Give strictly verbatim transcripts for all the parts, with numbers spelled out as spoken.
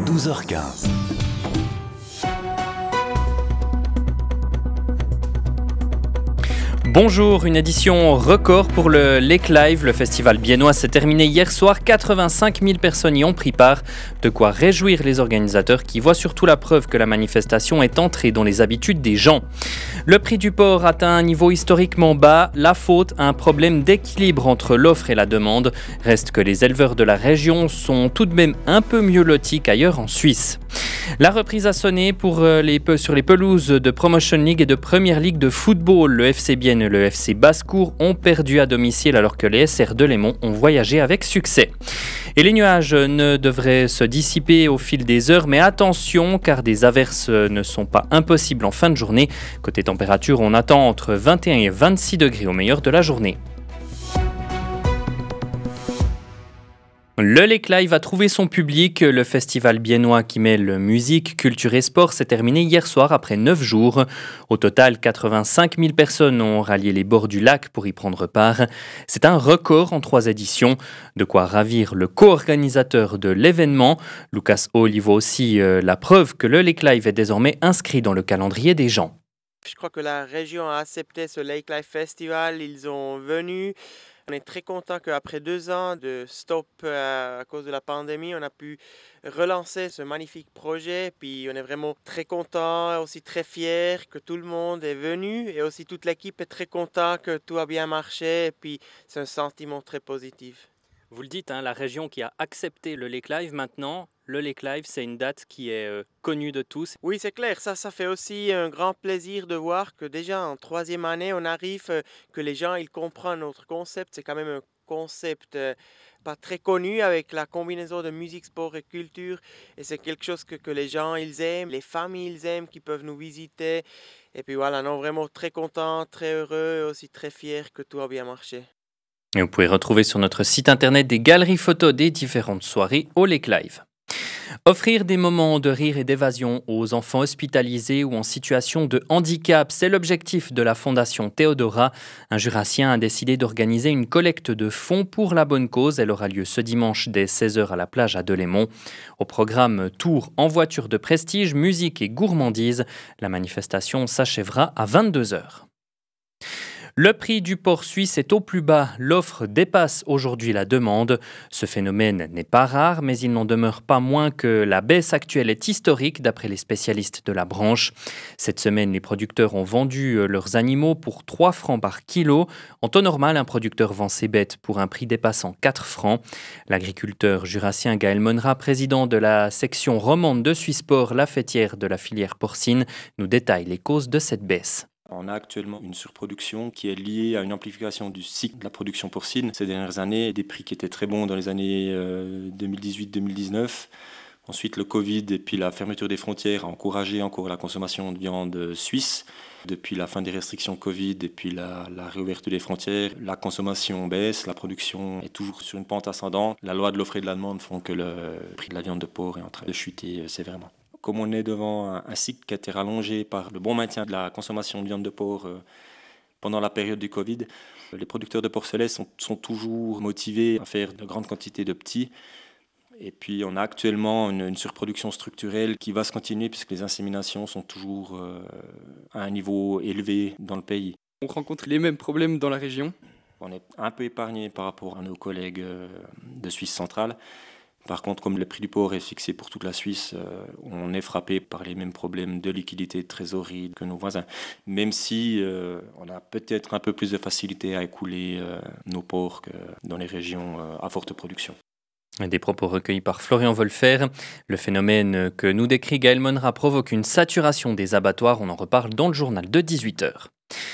douze heures quinze. Bonjour, une édition record pour le Lake Live. Le festival biennois s'est terminé hier soir. quatre-vingt-cinq mille personnes y ont pris part. De quoi réjouir les organisateurs qui voient surtout la preuve que la manifestation est entrée dans les habitudes des gens. Le prix du porc atteint un niveau historiquement bas. La faute à un problème d'équilibre entre l'offre et la demande. Reste que les éleveurs de la région sont tout de même un peu mieux lotis qu'ailleurs en Suisse. La reprise a sonné pour les, sur les pelouses de Promotion League et de Première Ligue de football. Le F C Bienne et le F C Basse-Cour ont perdu à domicile alors que les S R de Lémont ont voyagé avec succès. Et les nuages ne devraient se dissiper au fil des heures, mais attention car des averses ne sont pas impossibles en fin de journée. Côté température, on attend entre vingt et un et vingt-six degrés au meilleur de la journée. Le Lake Live a trouvé son public. Le festival biennois qui mêle musique, culture et sport s'est terminé hier soir après neuf jours. Au total, quatre-vingt-cinq mille personnes ont rallié les bords du lac pour y prendre part. C'est un record en trois éditions, de quoi ravir le co-organisateur de l'événement. Lucas Hall y voit aussi euh, la preuve que le Lake Live est désormais inscrit dans le calendrier des gens. Je crois que la région a accepté ce Lake Live Festival, ils sont venus. On est très content qu'après deux ans de stop euh, à cause de la pandémie, on a pu relancer ce magnifique projet. Puis on est vraiment très content, aussi très fiers que tout le monde est venu. Et aussi toute l'équipe est très content que tout a bien marché. Et puis c'est un sentiment très positif. Vous le dites, hein, la région qui a accepté le Lake Live maintenant, le Lake Live, c'est une date qui est euh, connue de tous. Oui, c'est clair. Ça, ça fait aussi un grand plaisir de voir que déjà en troisième année, on arrive, euh, que les gens ils comprennent notre concept. C'est quand même un concept euh, pas très connu avec la combinaison de musique, sport et culture. Et c'est quelque chose que, que les gens ils aiment, les familles ils aiment, qui peuvent nous visiter. Et puis voilà, non, vraiment très contents, très heureux et aussi très fiers que tout a bien marché. Et vous pouvez retrouver sur notre site internet des galeries photos des différentes soirées au Lake Live. Offrir des moments de rire et d'évasion aux enfants hospitalisés ou en situation de handicap, c'est l'objectif de la Fondation Théodora. Un Jurassien a décidé d'organiser une collecte de fonds pour la bonne cause. Elle aura lieu ce dimanche dès seize heures à la plage à Delémont. Au programme tour en voiture de prestige, musique et gourmandise. La manifestation s'achèvera à vingt-deux heures. Le prix du porc suisse est au plus bas. L'offre dépasse aujourd'hui la demande. Ce phénomène n'est pas rare, mais il n'en demeure pas moins que la baisse actuelle est historique d'après les spécialistes de la branche. Cette semaine, les producteurs ont vendu leurs animaux pour trois francs par kilo. En temps normal, un producteur vend ses bêtes pour un prix dépassant quatre francs. L'agriculteur jurassien Gaël Monra, président de la section romande de Swissport, la fêtière de la filière porcine, nous détaille les causes de cette baisse. On a actuellement une surproduction qui est liée à une amplification du cycle de la production porcine. Ces dernières années, des prix qui étaient très bons dans les années euh, deux mille dix-huit deux mille dix-neuf. Ensuite, le Covid et puis la fermeture des frontières a encouragé encore la consommation de viande suisse. Depuis la fin des restrictions Covid et puis la, la réouverture des frontières, la consommation baisse, la production est toujours sur une pente ascendante. La loi de l'offre et de la demande font que le prix de la viande de porc est en train de chuter sévèrement. Comme on est devant un, un cycle qui a été rallongé par le bon maintien de la consommation de viande de porc euh, pendant la période du Covid, les producteurs de porcelets sont, sont toujours motivés à faire de grandes quantités de petits. Et puis on a actuellement une, une surproduction structurelle qui va se continuer puisque les inséminations sont toujours euh, à un niveau élevé dans le pays. On rencontre les mêmes problèmes dans la région. On est un peu épargné par rapport à nos collègues euh, de Suisse centrale. Par contre, comme le prix du porc est fixé pour toute la Suisse, euh, on est frappé par les mêmes problèmes de liquidité, de trésorerie que nos voisins. Même si euh, on a peut-être un peu plus de facilité à écouler euh, nos porcs que dans les régions euh, à forte production. Des propos recueillis par Florian Wolfer. Le phénomène que nous décrit Gaël Monra provoque une saturation des abattoirs. On en reparle dans le journal de dix-huit heures.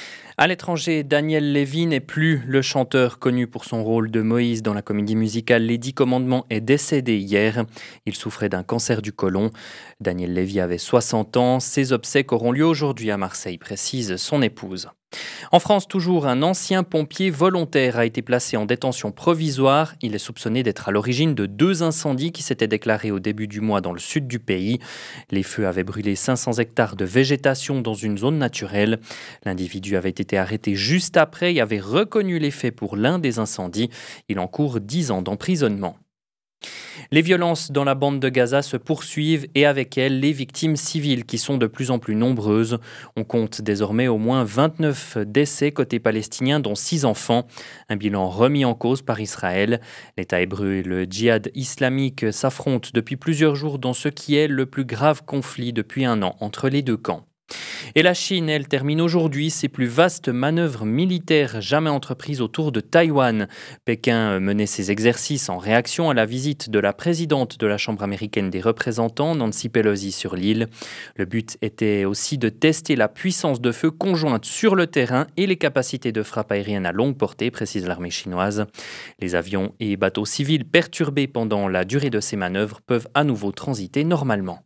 À l'étranger, Daniel Levy n'est plus le chanteur connu pour son rôle de Moïse dans la comédie musicale Les Dix Commandements est décédé hier. Il souffrait d'un cancer du côlon. Daniel Levy avait soixante ans. Ses obsèques auront lieu aujourd'hui à Marseille, précise son épouse. En France, toujours, un ancien pompier volontaire a été placé en détention provisoire. Il est soupçonné d'être à l'origine de deux incendies qui s'étaient déclarés au début du mois dans le sud du pays. Les feux avaient brûlé cinq cents hectares de végétation dans une zone naturelle. L'individu avait été arrêté juste après et avait reconnu les faits pour l'un des incendies. Il encourt dix ans d'emprisonnement. Les violences dans la bande de Gaza se poursuivent et avec elles les victimes civiles qui sont de plus en plus nombreuses. On compte désormais au moins vingt-neuf décès côté palestinien dont six enfants. Un bilan remis en cause par Israël. L'État hébreu et le djihad islamique s'affrontent depuis plusieurs jours dans ce qui est le plus grave conflit depuis un an entre les deux camps. Et la Chine, elle, termine aujourd'hui ses plus vastes manœuvres militaires jamais entreprises autour de Taïwan. Pékin menait ses exercices en réaction à la visite de la présidente de la Chambre américaine des représentants, Nancy Pelosi, sur l'île. Le but était aussi de tester la puissance de feu conjointe sur le terrain et les capacités de frappe aérienne à longue portée, précise l'armée chinoise. Les avions et bateaux civils perturbés pendant la durée de ces manœuvres peuvent à nouveau transiter normalement.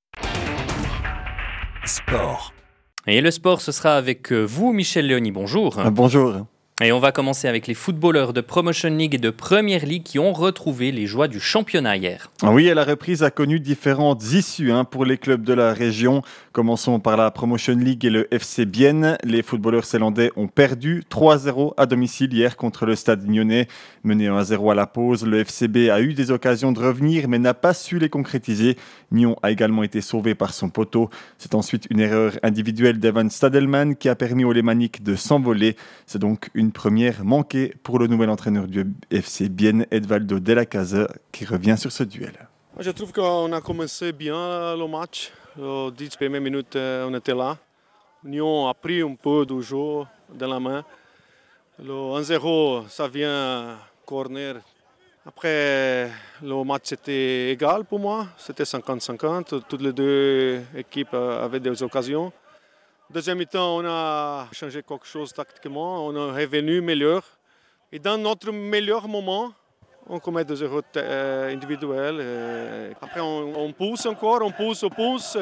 Sport. Et le sport, ce sera avec vous, Michel Léony. Bonjour. Ah, bonjour. Et on va commencer avec les footballeurs de Promotion League et de Premier League qui ont retrouvé les joies du championnat hier. Oui, et la reprise a connu différentes issues hein, pour les clubs de la région. Commençons par la Promotion League et le F C Bienne. Les footballeurs zélandais ont perdu trois à zéro à domicile hier contre le Stade Lyonnais. Mené un à zéro à la pause, le F C B a eu des occasions de revenir mais n'a pas su les concrétiser. Nyon a également été sauvé par son poteau. C'est ensuite une erreur individuelle d'Evan Stadelman qui a permis aux Lémaniques de s'envoler. C'est donc une première manquée pour le nouvel entraîneur du F C Bienne, Edvaldo Della Casa, qui revient sur ce duel. Je trouve qu'on a commencé bien le match. Les dix premières minutes, on était là. Nyon a pris un peu de jeu dans la main. Le un à zéro, ça vient corner. Après, le match était égal pour moi. C'était cinquante cinquante. Toutes les deux équipes avaient des occasions. Deuxième mi-temps, on a changé quelque chose tactiquement. On est revenu meilleur. Et dans notre meilleur moment, on commet des erreurs individuelles. Après, on, on pousse encore, on pousse, on pousse.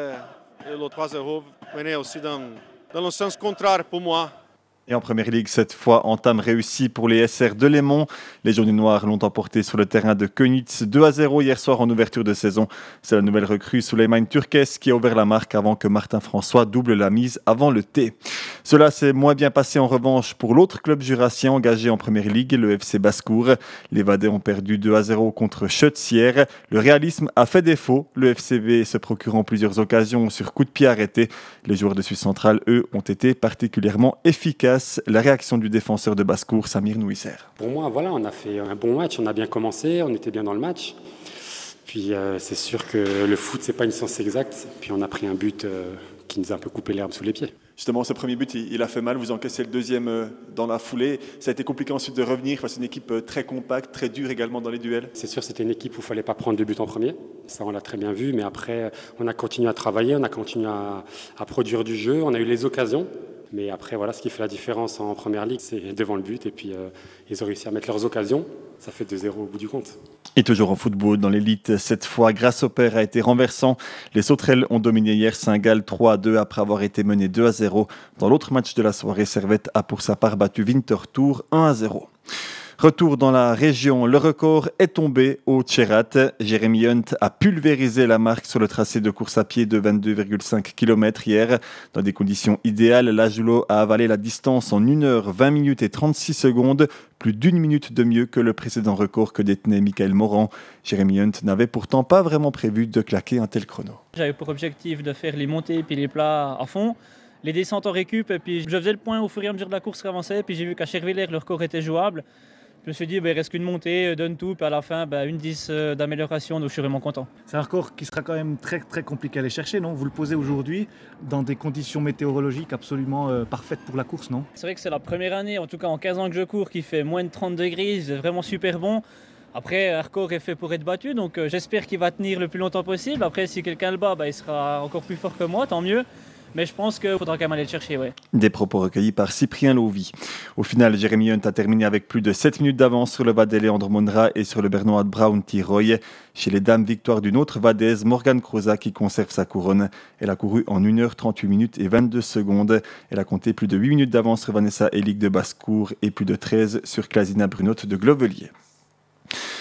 Et le trois à zéro venait aussi dans, dans le sens contraire pour moi. Et en Première Ligue, cette fois, entame réussie pour les S R de Lémont. Les Jaunes Noirs l'ont emporté sur le terrain de Königs deux à zéro hier soir en ouverture de saison. C'est la nouvelle recrue Souleymane Turkes qui a ouvert la marque avant que Martin François double la mise avant le thé. Cela s'est moins bien passé en revanche pour l'autre club jurassien engagé en Première Ligue, le F C Basse-Cour. Les Vadais ont perdu deux à zéro contre Schutz-Hier. Le réalisme a fait défaut, le F C B se procurant plusieurs occasions sur coup de pied arrêté. Les joueurs de Suisse centrale, eux, ont été particulièrement efficaces. La réaction du défenseur de Basse-Cour, Samir Nouisser. Pour moi, voilà, on a fait un bon match, on a bien commencé, on était bien dans le match. Puis euh, c'est sûr que le foot, c'est pas une science exacte. Puis on a pris un but euh, qui nous a un peu coupé l'herbe sous les pieds. Justement, ce premier but, il a fait mal. Vous encaissez le deuxième euh, dans la foulée. Ça a été compliqué ensuite de revenir face à une équipe euh, très compacte, très dure également dans les duels. C'est sûr, c'était une équipe où il fallait pas prendre de but en premier. Ça, on l'a très bien vu. Mais après, on a continué à travailler, on a continué à, à produire du jeu. On a eu les occasions. Mais après, voilà, ce qui fait la différence en Première Ligue, c'est devant le but. Et puis, euh, ils ont réussi à mettre leurs occasions. Ça fait deux zéro au bout du compte. Et toujours en football, dans l'élite, cette fois, grâce au père a été renversant. Les Sauterelles ont dominé hier Saint-Gall trois à deux après avoir été menés deux à zéro. Dans l'autre match de la soirée, Servette a pour sa part battu Winterthur un à zéro. Retour dans la région, le record est tombé au Tcherat. Jérémy Hunt a pulvérisé la marque sur le tracé de course à pied de vingt-deux virgule cinq kilomètres hier. Dans des conditions idéales, l'Ajulo a avalé la distance en une heure vingt minutes et trente-six secondes, plus d'une minute de mieux que le précédent record que détenait Michael Morand. Jérémy Hunt n'avait pourtant pas vraiment prévu de claquer un tel chrono. J'avais pour objectif de faire les montées et puis les plats à fond, les descentes en récup, et puis je faisais le point au fur et à mesure de la course qui avançait, puis j'ai vu qu'à Chervillers, le record était jouable. Je me suis dit, ben, il reste qu'une montée, donne tout, puis à la fin, ben, une dix d'amélioration, donc je suis vraiment content. C'est un record qui sera quand même très, très compliqué à aller chercher, non ? Vous le posez aujourd'hui dans des conditions météorologiques absolument euh, parfaites pour la course, non ? C'est vrai que c'est la première année, en tout cas en quinze ans que je cours, qui fait moins de trente degrés, c'est vraiment super bon. Après, un record est fait pour être battu, donc euh, j'espère qu'il va tenir le plus longtemps possible. Après, si quelqu'un le bat, ben, il sera encore plus fort que moi, tant mieux. Mais je pense qu'il faudra quand même aller le chercher, ouais. Des propos recueillis par Cyprien Lovi. Au final, Jérémy Hunt a terminé avec plus de sept minutes d'avance sur le Vadais Léandre Mondra et sur le Bernois Brown Tiroy. Chez les dames, victoire d'une autre Vadaise, Morgane Croza, qui conserve sa couronne. Elle a couru en une heure trente-huit minutes et vingt-deux secondes. Elle a compté plus de huit minutes d'avance sur Vanessa Elic de Basse-Cour et plus de treize sur Clasina Brunotte de Glovelier.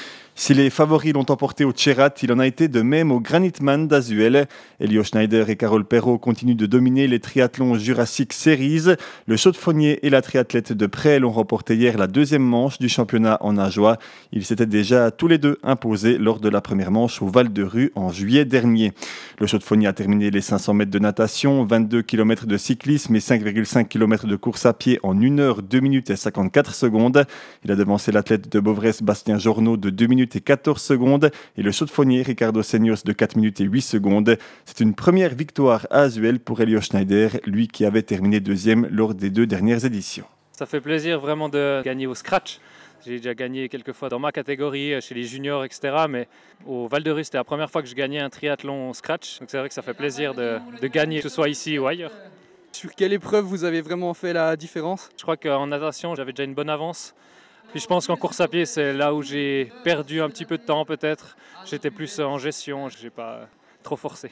Si les favoris l'ont emporté au Tcherat, il en a été de même au Granitman d'Azuel. Elio Schneider et Carole Perrault continuent de dominer les triathlons Jurassic Series. Le chaudefonnier et la triathlète de Presles ont remporté hier la deuxième manche du championnat en nageois. Ils s'étaient déjà tous les deux imposés lors de la première manche au Val-de-Rue en juillet dernier. Le chaudefonnier a terminé les cinq cents mètres de natation, vingt-deux kilomètres de cyclisme et cinq virgule cinq kilomètres de course à pied en une heure deux minutes et cinquante-quatre secondes. Il a devancé l'athlète de Beauvrais Bastien Journeau de deux minutes et quatorze secondes et le chaudefonnier Ricardo Seignos de quatre minutes et huit secondes. C'est une première victoire à Azuel pour Elio Schneider, lui qui avait terminé deuxième lors des deux dernières éditions. Ça fait plaisir vraiment de gagner au scratch. J'ai déjà gagné quelques fois dans ma catégorie, chez les juniors, et cetera. Mais au Val-de-Rue, c'était la première fois que je gagnais un triathlon au scratch. Donc c'est vrai que ça fait plaisir de, de gagner, que ce soit ici ou ailleurs. Sur quelle épreuve vous avez vraiment fait la différence? Je crois qu'en natation, j'avais déjà une bonne avance. Puis je pense qu'en course à pied, c'est là où j'ai perdu un petit peu de temps peut-être. J'étais plus en gestion, je n'ai pas trop forcé.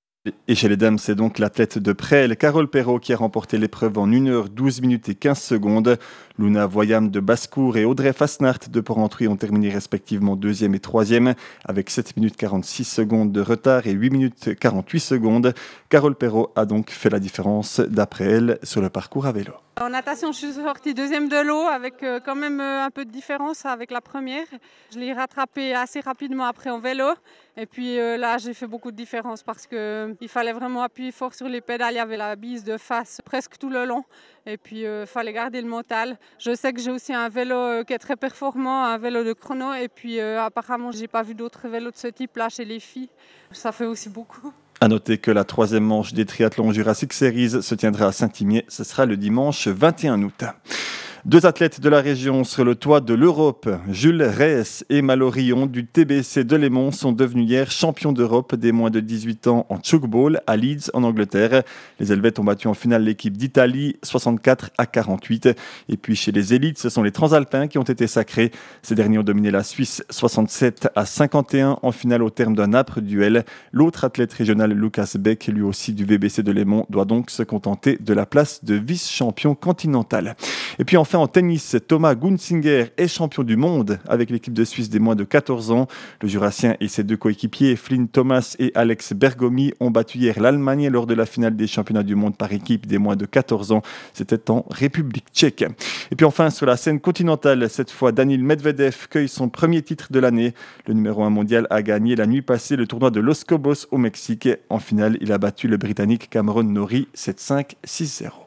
Et chez les dames, c'est donc l'athlète de Presles, Carole Perrault, qui a remporté l'épreuve en une heure douze minutes et quinze secondes. Luna Voyam de Basse-Cour et Audrey Fasnart de Porrentruy ont terminé respectivement deuxième et troisième, avec sept minutes quarante-six secondes de retard et huit minutes quarante-huit secondes. Carole Perrault a donc fait la différence, d'après elle, sur le parcours à vélo. En natation, je suis sortie deuxième de l'eau avec euh, quand même euh, un peu de différence avec la première. Je l'ai rattrapée assez rapidement après en vélo. Et puis euh, là, j'ai fait beaucoup de différence parce qu'il euh, fallait vraiment appuyer fort sur les pédales. Il y avait la bise de face presque tout le long. Et puis, il euh, fallait garder le mental. Je sais que j'ai aussi un vélo euh, qui est très performant, un vélo de chrono. Et puis, euh, apparemment, je n'ai pas vu d'autres vélos de ce type-là chez les filles. Ça fait aussi beaucoup. À noter que la troisième manche des triathlons Jurassic Series se tiendra à Saint-Imier. Ce sera le dimanche vingt et un août. Deux athlètes de la région sur le toit de l'Europe. Jules Reyes et Malorion du T B C de Lémont sont devenus hier champions d'Europe des moins de dix-huit ans en tchoukball à Leeds en Angleterre. Les Helvètes ont battu en finale l'équipe d'Italie soixante-quatre à quarante-huit. Et puis chez les élites, ce sont les Transalpins qui ont été sacrés. Ces derniers ont dominé la Suisse soixante-sept à cinquante et un en finale au terme d'un âpre duel. L'autre athlète régional, Lucas Beck, lui aussi du V B C de Lémont, doit donc se contenter de la place de vice-champion continental. Et puis enfin, en tennis, Thomas Gunzinger est champion du monde avec l'équipe de Suisse des moins de quatorze ans. Le Jurassien et ses deux coéquipiers, Flynn Thomas et Alex Bergomi, ont battu hier l'Allemagne lors de la finale des championnats du monde par équipe des moins de quatorze ans. C'était en République tchèque. Et puis enfin, sur la scène continentale, cette fois, Daniil Medvedev cueille son premier titre de l'année. Le numéro un mondial a gagné la nuit passée le tournoi de Los Cabos au Mexique. En finale, il a battu le Britannique Cameron Norrie sept cinq six zéro.